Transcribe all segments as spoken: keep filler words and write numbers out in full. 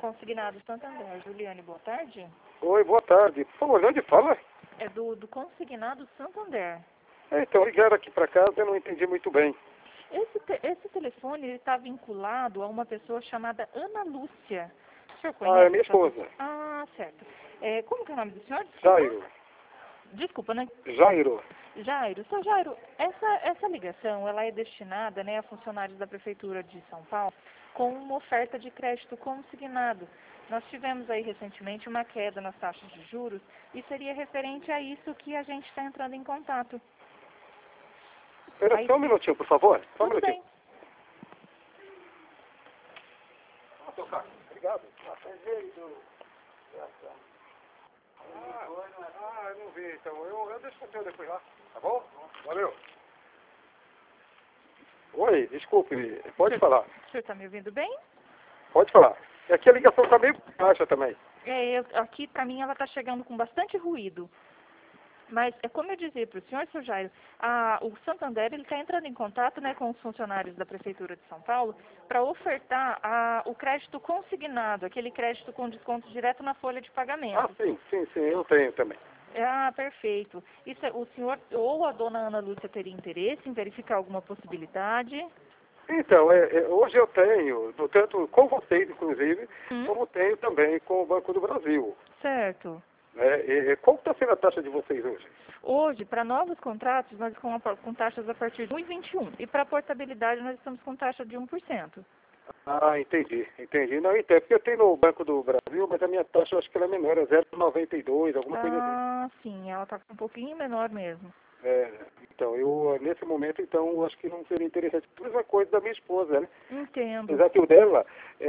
Consignado Santander. Juliane, boa tarde. Oi, boa tarde. Por favor, onde fala? É do, do Consignado Santander. É, então, ligaram aqui para casa, eu não entendi muito bem. Esse, te, esse telefone está vinculado a uma pessoa chamada Ana Lúcia. O senhor conhece? Ah, é minha essa pessoa? esposa. Ah, certo. É, como que é o nome do senhor? Desculpa. Jairo. Desculpa, né? Jairo. Jairo, seu Jairo, essa, essa ligação, ela é destinada, né, a funcionários da Prefeitura de São Paulo com uma oferta de crédito consignado. Nós tivemos aí recentemente uma queda nas taxas de juros e seria referente a isso que a gente está entrando em contato. Espera Aí, só um minutinho, por favor. Só um tudo minutinho. bem. Obrigado. Ah, ah, eu não vi, então. Eu, eu deixo o senhor depois lá, tá bom? Valeu. Oi, desculpe, pode O senhor- falar. O senhor está me ouvindo bem? Pode falar. É que a ligação está meio baixa também. É, eu, aqui para mim ela está chegando com bastante ruído. Mas é como eu dizia para o senhor, seu Jairo, a, o Santander está entrando em contato, né, com os funcionários da Prefeitura de São Paulo para ofertar a, o crédito consignado, aquele crédito com desconto direto na folha de Ah, pagamento. sim, sim, sim, eu tenho também. Ah, perfeito. Isso, é- o senhor ou a dona Ana Lúcia teria interesse em verificar alguma possibilidade? Então, é, é, hoje eu tenho, no- tanto com vocês, inclusive, Hum? como tenho também com o Banco do Brasil. Certo. Né? E, e qual está sendo a taxa de vocês hoje? Hoje, para novos contratos, nós estamos com, com taxas a partir de um vírgula vinte e um. E para portabilidade, nós estamos com taxa de um por cento. Ah, entendi, entendi. Não, entendo, porque eu tenho no Banco do Brasil, mas a minha taxa eu acho que ela é menor, é zero vírgula noventa e dois, alguma coisa assim. Ah, sim, ela está um pouquinho menor mesmo. É, então, eu, nesse momento, então, eu acho que não seria interessante. A mesma coisa da minha esposa, né? Entendo. Apesar que o dela,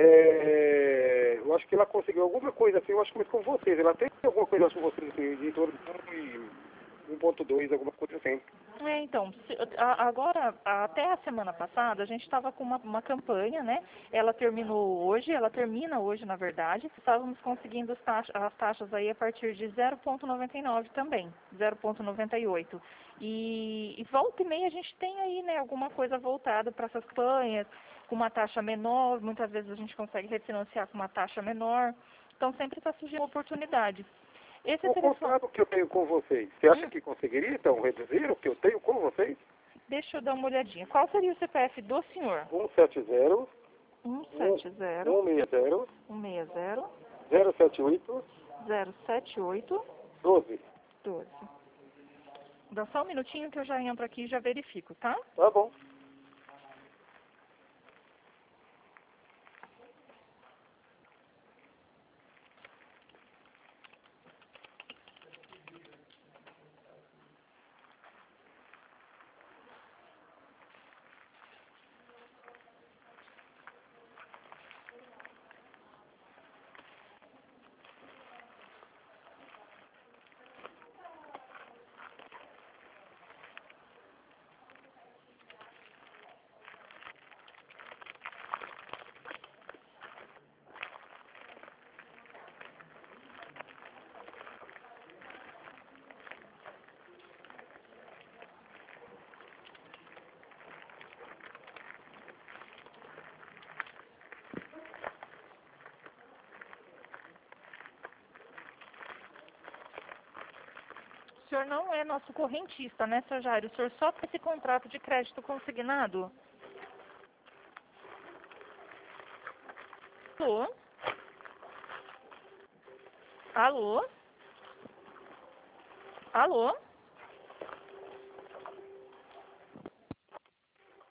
é, eu acho que ela conseguiu alguma coisa assim, eu acho que muito com vocês. Ela tem alguma coisa com vocês, assim, de torno de um ponto dois, alguma coisa assim. É, então, se- a- agora, até a semana passada, a gente estava com uma, uma campanha, né? Ela terminou hoje, ela termina hoje, na verdade. Estávamos conseguindo as taxas, as taxas aí a partir de zero vírgula noventa e nove também, zero vírgula noventa e oito. E, e volta e meia a gente tem aí, né, alguma coisa voltada para essas campanhas, com uma taxa menor, muitas vezes a gente consegue refinanciar com uma taxa menor. Então, sempre está surgindo uma oportunidade. Esse O telefone... contrato que eu tenho com vocês, você acha Hum. que conseguiria, então, reduzir o que eu tenho com vocês? Deixa eu dar uma olhadinha. Qual seria o C P F do senhor? um sete zero, um sete zero, um seis zero, um seis zero, zero sete oito, zero sete oito, doze. doze. Dá só um minutinho que eu já entro aqui e já verifico, tá? Tá bom. O senhor não é nosso correntista, né, seu Jairo? O senhor só tem esse contrato de crédito consignado? Alô? Alô? Alô?